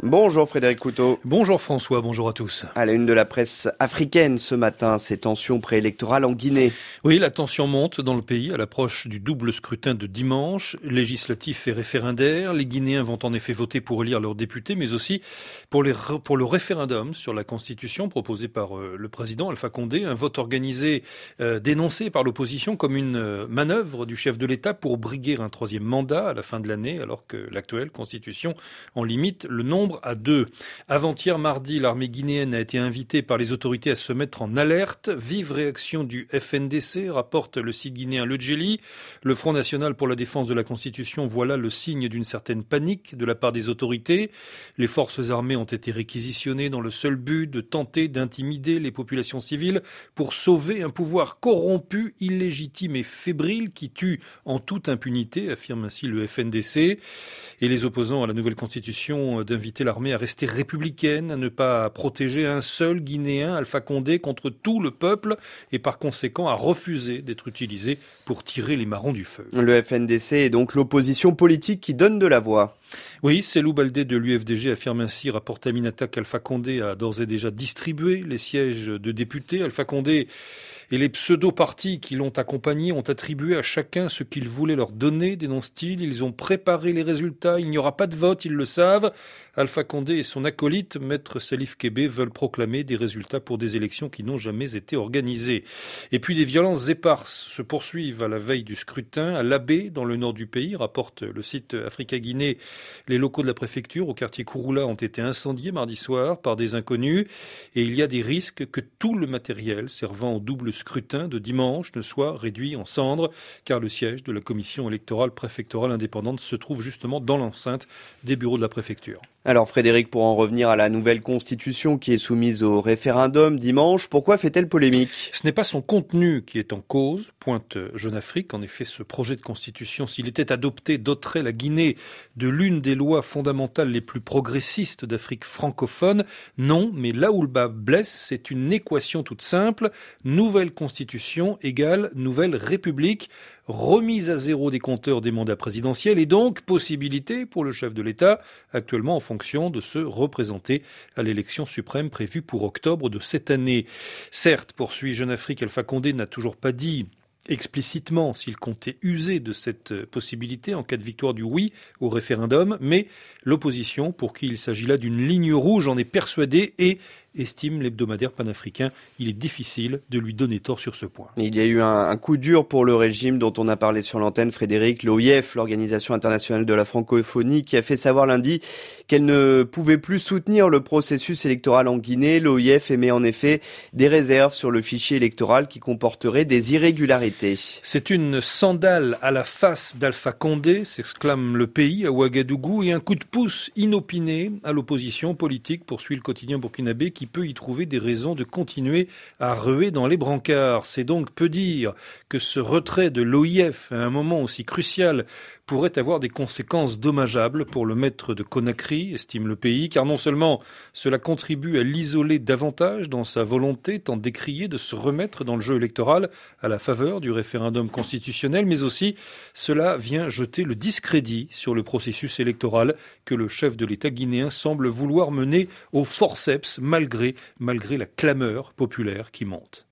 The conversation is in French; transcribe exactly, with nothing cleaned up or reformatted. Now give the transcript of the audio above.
Bonjour Frédéric Couteau. Bonjour François, bonjour à tous. À la une de la presse africaine ce matin, ces tensions préélectorales en Guinée. Oui, la tension monte dans le pays à l'approche du double scrutin de dimanche, législatif et référendaire. Les Guinéens vont en effet voter pour élire leurs députés, mais aussi pour, les, pour le référendum sur la Constitution proposé par euh, le président Alpha Condé, un vote organisé, euh, dénoncé par l'opposition comme une euh, manœuvre du chef de l'État pour briguer un troisième mandat à la fin de l'année, alors que l'actuelle Constitution en limite le nombre à deux. Avant-hier mardi, l'armée guinéenne a été invitée par les autorités à se mettre en alerte. Vive réaction du F N D C, rapporte le site guinéen Le Djeli. Le Front national pour la défense de la Constitution voit là le signe d'une certaine panique de la part des autorités. Les forces armées ont été réquisitionnées dans le seul but de tenter d'intimider les populations civiles pour sauver un pouvoir corrompu, illégitime et fébrile qui tue en toute impunité, affirme ainsi le F N D C. Et les opposants à la nouvelle Constitution d'inviter l'armée à rester républicaine, à ne pas protéger un seul Guinéen, Alpha Condé, contre tout le peuple et par conséquent à refuser d'être utilisé pour tirer les marrons du feu. Le F N D C est donc l'opposition politique qui donne de la voix. Oui, Cellou Baldé de l'U F D G affirme ainsi, rapporte Aminata, qu'Alpha Condé a d'ores et déjà distribué les sièges de députés. Alpha Condé et les pseudo-partis qui l'ont accompagné ont attribué à chacun ce qu'ils voulaient leur donner, dénonce-t-il. Ils ont préparé les résultats, il n'y aura pas de vote, ils le savent. Alpha Condé et son acolyte, Maître Salif Kébé, veulent proclamer des résultats pour des élections qui n'ont jamais été organisées. Et puis des violences éparses se poursuivent à la veille du scrutin. À l'Abbé, dans le nord du pays, rapporte le site Africa Guinée, les locaux de la préfecture au quartier Kouroula ont été incendiés mardi soir par des inconnus. Et il y a des risques que tout le matériel servant au double scrutin de dimanche ne soit réduit en cendres, car le siège de la commission électorale préfectorale indépendante se trouve justement dans l'enceinte des bureaux de la préfecture. Alors Frédéric, pour en revenir à la nouvelle constitution qui est soumise au référendum dimanche, pourquoi fait-elle polémique ? Ce n'est pas son contenu qui est en cause, pointe Jeune Afrique. En effet, ce projet de constitution, s'il était adopté, doterait la Guinée de l'une des lois fondamentales les plus progressistes d'Afrique francophone. Non, mais là où le bas blesse, c'est une équation toute simple. Nouvelle constitution égale nouvelle république. Remise à zéro des compteurs des mandats présidentiels et donc possibilité pour le chef de l'État, actuellement en fonction, de se représenter à l'élection suprême prévue pour octobre de cette année. Certes, poursuit Jeune Afrique, Alpha Condé n'a toujours pas dit explicitement s'il comptait user de cette possibilité en cas de victoire du oui au référendum, mais l'opposition, pour qui il s'agit là d'une ligne rouge, en est persuadée et estime l'hebdomadaire panafricain. Il est difficile de lui donner tort sur ce point. Il y a eu un, un coup dur pour le régime dont on a parlé sur l'antenne, Frédéric. L'O I F, l'Organisation internationale de la francophonie, qui a fait savoir lundi qu'elle ne pouvait plus soutenir le processus électoral en Guinée. L'O I F émet en effet des réserves sur le fichier électoral qui comporterait des irrégularités. C'est une sandale à la face d'Alpha Condé, s'exclame le pays à Ouagadougou, et un coup de pouce inopiné à l'opposition politique, poursuit le quotidien burkinabé, qui peut y trouver des raisons de continuer à ruer dans les brancards. C'est donc peu dire que ce retrait de l'O I F à un moment aussi crucial pourrait avoir des conséquences dommageables pour le maître de Conakry, estime le pays, car non seulement cela contribue à l'isoler davantage dans sa volonté tant décriée de se remettre dans le jeu électoral à la faveur du référendum constitutionnel, mais aussi cela vient jeter le discrédit sur le processus électoral que le chef de l'État guinéen semble vouloir mener au forceps malgré, malgré la clameur populaire qui monte.